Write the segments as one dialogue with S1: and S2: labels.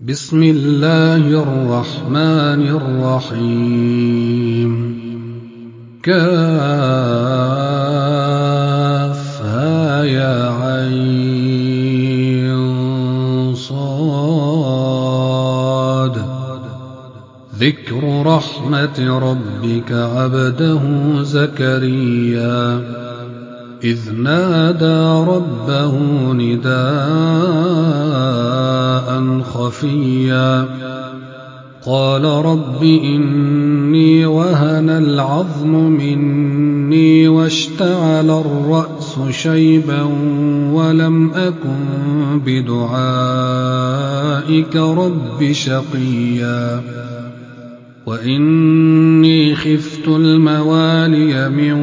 S1: بسم الله الرحمن الرحيم كافها يا عين صاد ذكر رحمة ربك عبده زكريا إذ نادى ربه نداء خفيا قال رب إني وهن العظم مني واشتعل الرأس شيبا ولم أكن بدعائك رب شقيا وإني خفت الموالي من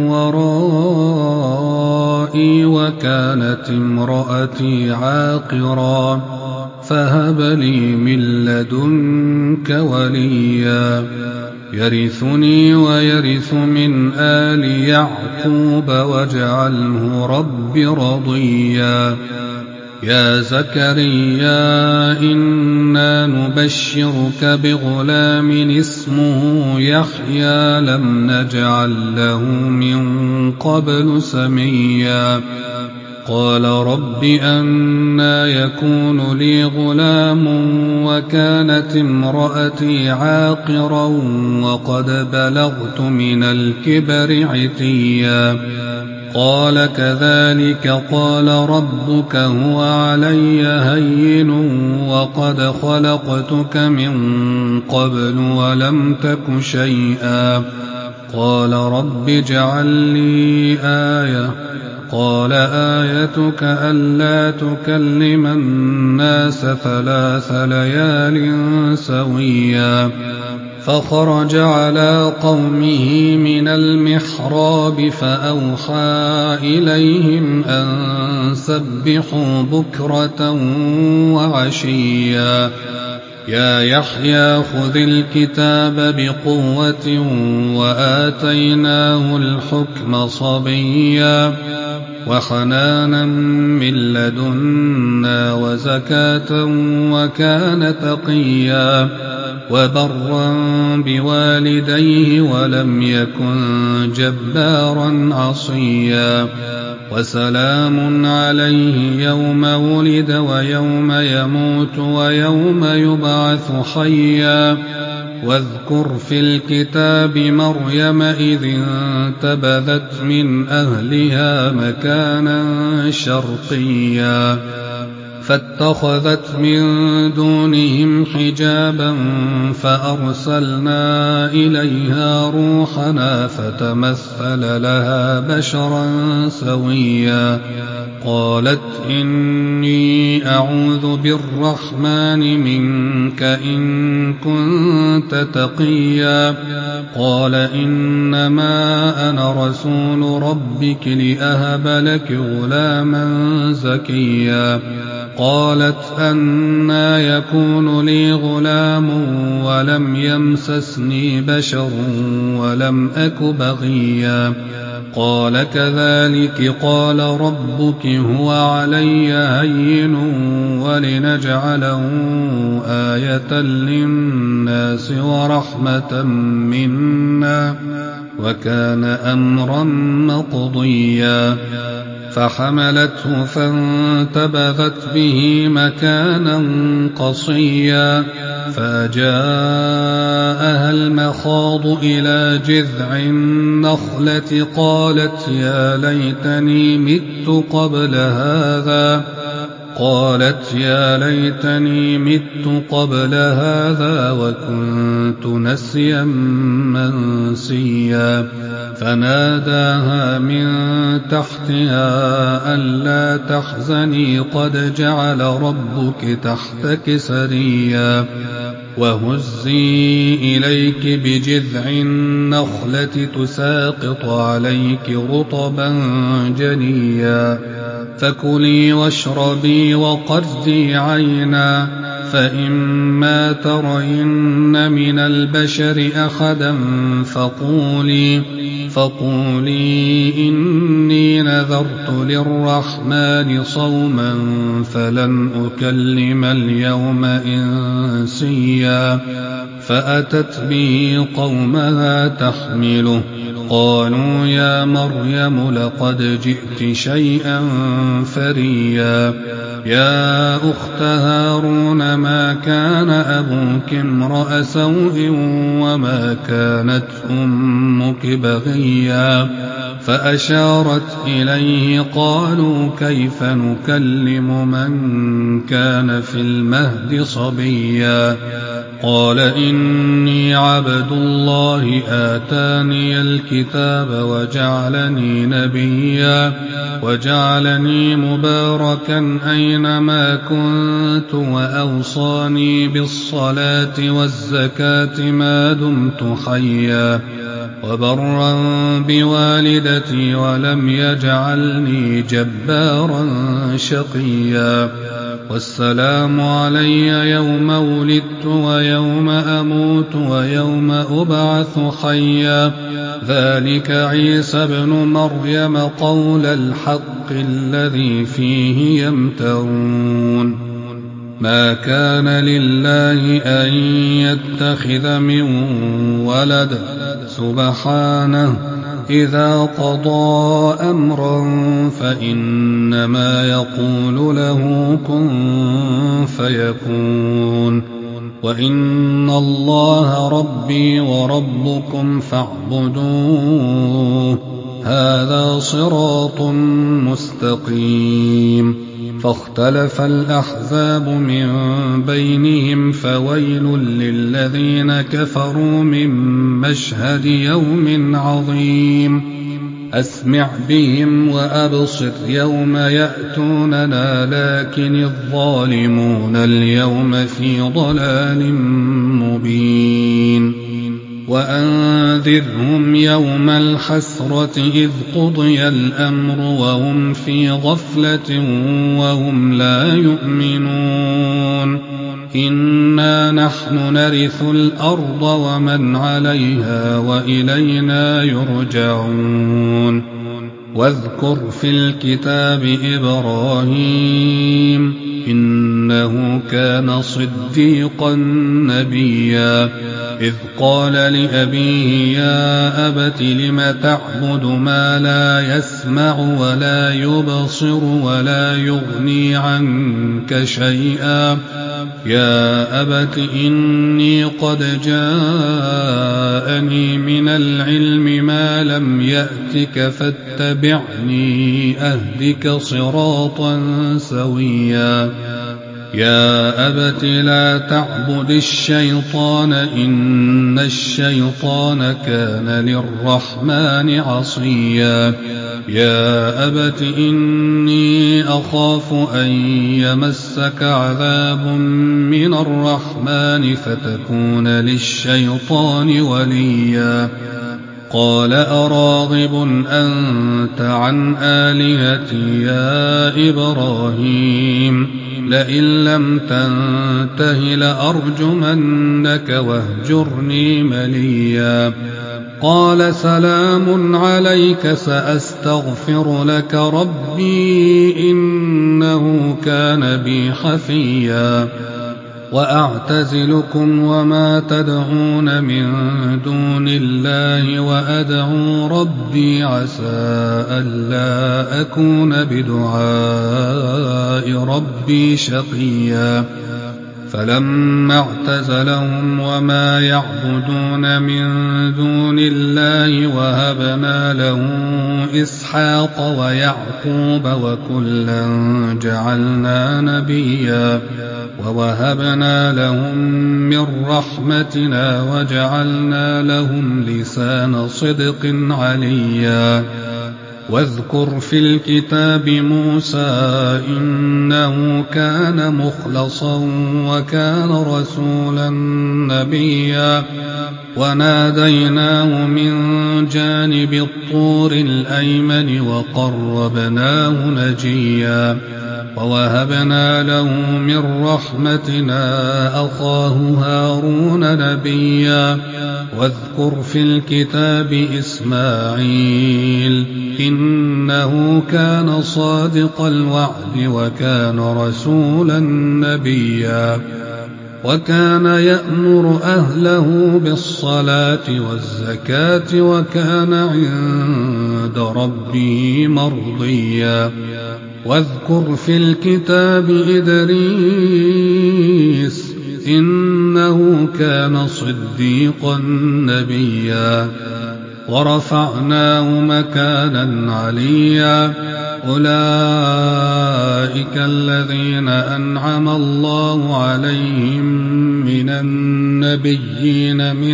S1: ورائي وكانت امرأتي عاقرا فهب لي من لدنك وليا يرثني ويرث من آل يعقوب واجعله رب رضيا يا زكريا إنا نبشرك بغلام اسمه يحيى لم نجعل له من قبل سميا قال رب أنى يكون لي غلام وكانت امرأتي عاقرا وقد بلغت من الكبر عتيا قال كذلك قال ربك هو علي هين وقد خلقتك من قبل ولم تك شيئا قال رب اجعل لي آية قال آيتك ألا تكلم الناس 3 ليال سويا فخرج على قومه من المحراب فأوحى إليهم أن سبحوا بكرة وعشيا يا يحيى خذ الكتاب بقوة وآتيناه الحكم صبيا وحنانا من لدنا وزكاة وكان تقيا وبرا بوالديه ولم يكن جبارا عصيا وسلام عليه يوم ولد ويوم يموت ويوم يبعث حيا واذكر في الكتاب مريم إذ انتبذت من أهلها مكانا شرقيا فاتخذت من دونهم حجابا فأرسلنا إليها روحنا فتمثل لها بشرا سويا قالت إني أعوذ بالرحمن منك إن كنت تقيا قال إنما أنا رسول ربك لأهب لك غلاما زكيا قالت أنى يكون لي غلام ولم يمسسني بشر ولم أك بغيا قال كذلك قال ربك هو علي هين ولنجعله آية للناس ورحمة منا وكان أمرا مقضيا فحملته فانتبذت به مكانا قصيا فجاءها المخاض إلى جذع النخلة قالت يا ليتني مت قبل هذا وكنت نسيا منسيا فناداها من تحتها ألا تحزني قد جعل ربك تحتك سريا وهزي إليك بجذع النخلة تساقط عليك رطبا جنيا فكلي واشربي وقري عينا فإما ترين من البشر أحدا فقولي إني نذرت للرحمن صوما فلن أكلم اليوم إنسيا فأتت به قومها تحمله قالوا يا مريم لقد جئت شيئا فريا يا أخت هارون ما كان أبوك امرأ سوء وما كانت أمك بغيا فأشارت إليه قالوا كيف نكلم من كان في المهد صبيا قال إني عبد الله آتاني الكتاب وجعلني نبيا وجعلني مباركا أينما كنت وأوصاني بالصلاة والزكاة ما دمت حيا وبرا بوالدتي ولم يجعلني جبارا شقيا والسلام علي يوم ولدت ويوم أموت ويوم أبعث حيا ذلك عيسى ابن مريم قول الحق الذي فيه يمترون ما كان لله أن يتخذ من ولد سبحانه إذا قضى أمرا فإنما يقول له كن فيكون وإن الله ربي وربكم فاعبدوه هذا صراط مستقيم فاختلف الأحزاب من بينهم فويل للذين كفروا من مشهد يوم عظيم أسمع بهم وأبصر يوم يأتوننا لكن الظالمون اليوم في ضلال مبين وأنذرهم يوم الحسرة إذ قضي الأمر وهم في غفلة وهم لا يؤمنون إنا نحن نرث الأرض ومن عليها وإلينا يرجعون واذكر في الكتاب إبراهيم إنه كان صديقا نبيا إذ قال لأبيه يا أبت لم تعبد ما لا يسمع ولا يبصر ولا يغني عنك شيئا يا أبت إني قد جاءني من العلم ما لم يأتك فاتبعني أهدك صراطا سويا يا أبت لا تعبد الشيطان إن الشيطان كان للرحمن عصيا يا أبت إني أخاف أن يمسك عذاب من الرحمن فتكون للشيطان وليا قال أراغب أنت عن آلهتي يا إبراهيم لئن لم تنته لأرجمنك واهجرني مليا قال سلام عليك سأستغفر لك ربي إنه كان بي حفيا وأعتزلكم وما تدعون من دون الله وأدعو ربي عسى ألا أكون بدعاء ربي شقيا فلما اعتزلهم وما يعبدون من دون الله وهبنا له إسحاق ويعقوب وكلا جعلنا نبيا ووهبنا لهم من رحمتنا وجعلنا لهم لسان صدق عليا واذكر في الكتاب موسى إنه كان مخلصا وكان رسولا نبيا وناديناه من جانب الطور الأيمن وقربناه نجيا ووهبنا له من رحمتنا أخاه هارون نبيا واذكر في الكتاب إسماعيل إنه كان صادق الوعد وكان رسولا نبيا وكان يأمر أهله بالصلاة والزكاة وكان عند ربه مرضيا واذكر في الكتاب إدريس إنه كان صديقا نبيا ورفعناه مكانا عليا أولئك الذين أنعم الله عليهم من النبيين من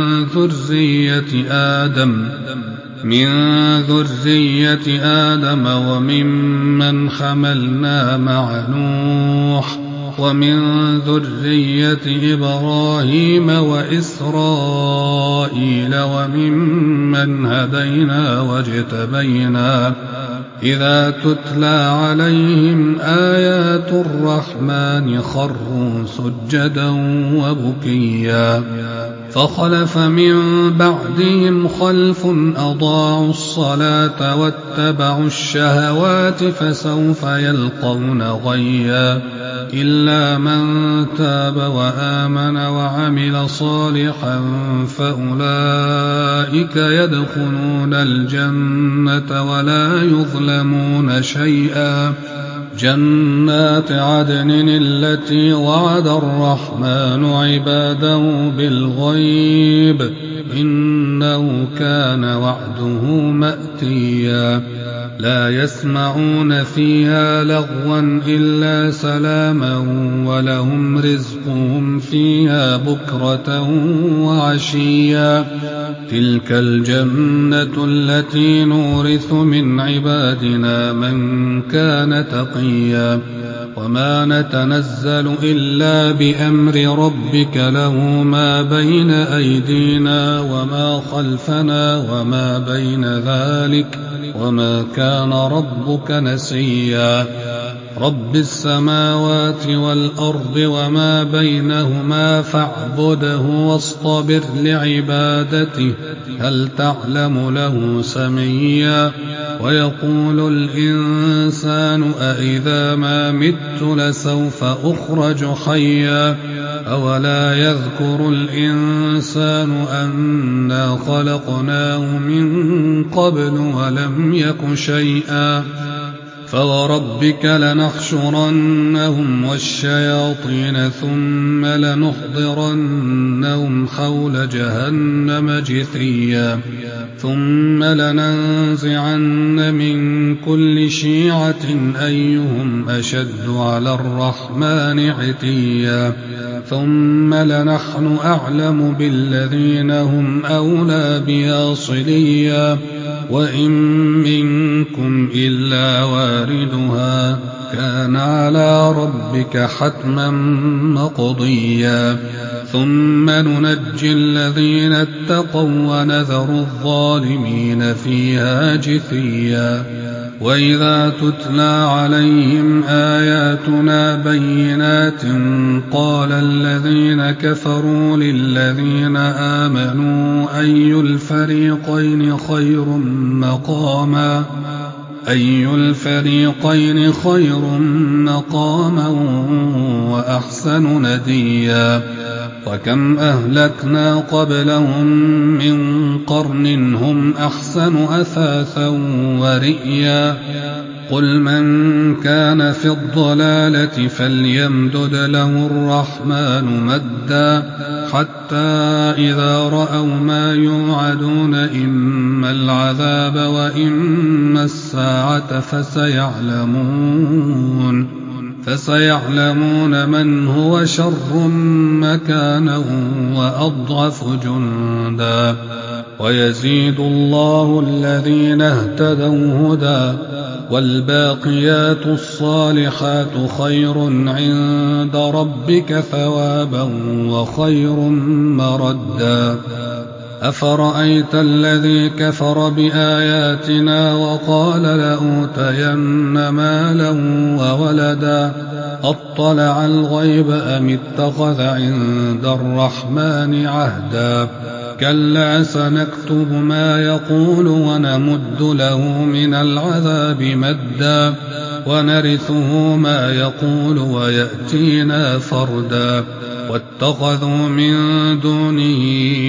S1: ذرية آدم وممن حملنا مع نوح ومن ذرية إبراهيم وإسرائيل وممن هدينا واجتبينا إذا تتلى عليهم آيات الرحمن خروا سجدا وبكيا فخلف من بعدهم خلف أضاعوا الصلاة واتبعوا الشهوات فسوف يلقون غيا إلا من تاب وآمن وعمل صالحا فأولئك يدخلون الجنة ولا يظلمون شيئا جنات عدن التي وعد الرحمن عباده بالغيب إنه كان وعده مأتيا لا يسمعون فيها لغوا إلا سلاما ولهم رزقهم فيها بكرة وعشيا تلك الجنة التي نورث من عبادنا من كان تقيا وما نتنزل إلا بأمر ربك له ما بين أيدينا وما خلفنا وما بين ذلك وما كان ربك نسيا رب السماوات والأرض وما بينهما فاعبده واصطبر لعبادته هل تعلم له سميا ويقول الإنسان أإذا ما مت لسوف أخرج حيا أولا يذكر الإنسان أنا خلقناه من قبل ولم يك شيئا فوربك لنحشرنهم والشياطين ثم لنحضرنهم حول جهنم جثيا ثم لننزعن من كل شيعة أيهم أشد على الرحمن عتيا ثم لنحن أعلم بالذين هم أولى بها صليا وإن منكم إلا واردها كان على ربك حتما مقضيا ثم ننجي الذين اتقوا ونذر الظالمين فيها جثيا وإذا تتلى عليهم آياتنا بينات قال الذين كفروا للذين آمنوا أي الفريقين خير مقاما وأحسن نديا وكم أهلكنا قبلهم من قرن هم أحسن أثاثا ورئيا قل من كان في الضلالة فليمدد له الرحمن مدا حتى إذا رأوا ما يوعدون إما العذاب وإما الساعة فسيعلمون من هو شر مكانا وأضعف جندا ويزيد الله الذين اهتدوا هدى والباقيات الصالحات خير عند ربك ثوابا وخير مردا أفرأيت الذي كفر بآياتنا وقال لأوتين مالا وولدا أطلع الغيب أم اتخذ عند الرحمن عهدا كلا سنكتب ما يقول ونمد له من العذاب مدا ونرثه ما يقول ويأتينا فردا واتخذوا من دونه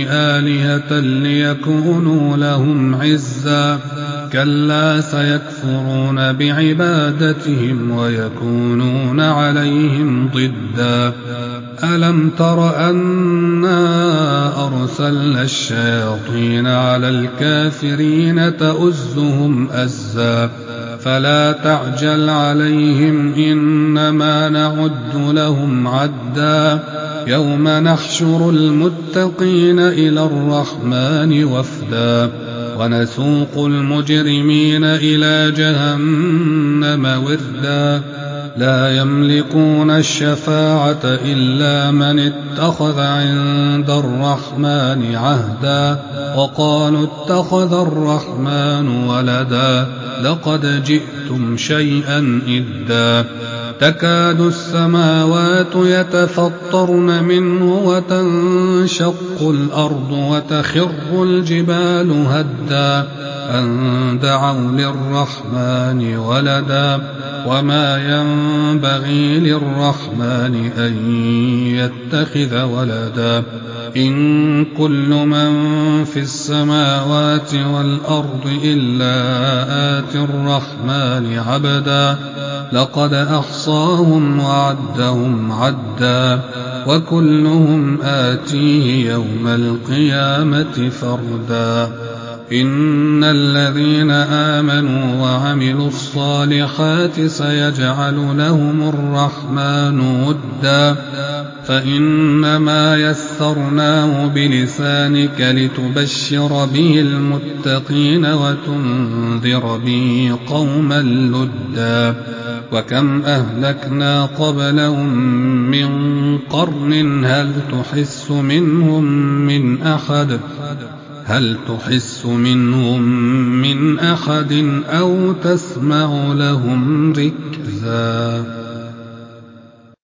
S1: آلهة ليكونوا لهم عزا كلا سيكفرون بعبادتهم ويكونون عليهم ضدا ألم تر أنا أرسلنا الشياطين على الكافرين تؤزهم أزا فلا تعجل عليهم إنما نعد لهم عدا يوم نحشر المتقين إلى الرحمن وفدا ونسوق المجرمين إلى جهنم وردا لا يملكون الشفاعة إلا من اتخذ عند الرحمن عهدا وقالوا اتخذ الرحمن ولدا لقد جئتم شيئا إدا تكاد السماوات يتفطرن منه وتنشق الأرض وتخر الجبال هدا أن دعوا للرحمن ولدا وما ينبغي للرحمن أن يتخذ ولدا إن كل من في السماوات والأرض إلا آتي الرحمن عبدا لقد أحصاهم وعدهم عدا وكلهم آتيه يوم القيامة فردا إن الذين آمنوا وعملوا الصالحات سيجعل لهم الرحمن ودا فإنما يسرناه بلسانك لتبشر به المتقين وتنذر به قوما لدا وكم أهلكنا قبلهم من قرن هل تحس منهم من أحد أو تسمع لهم ركزا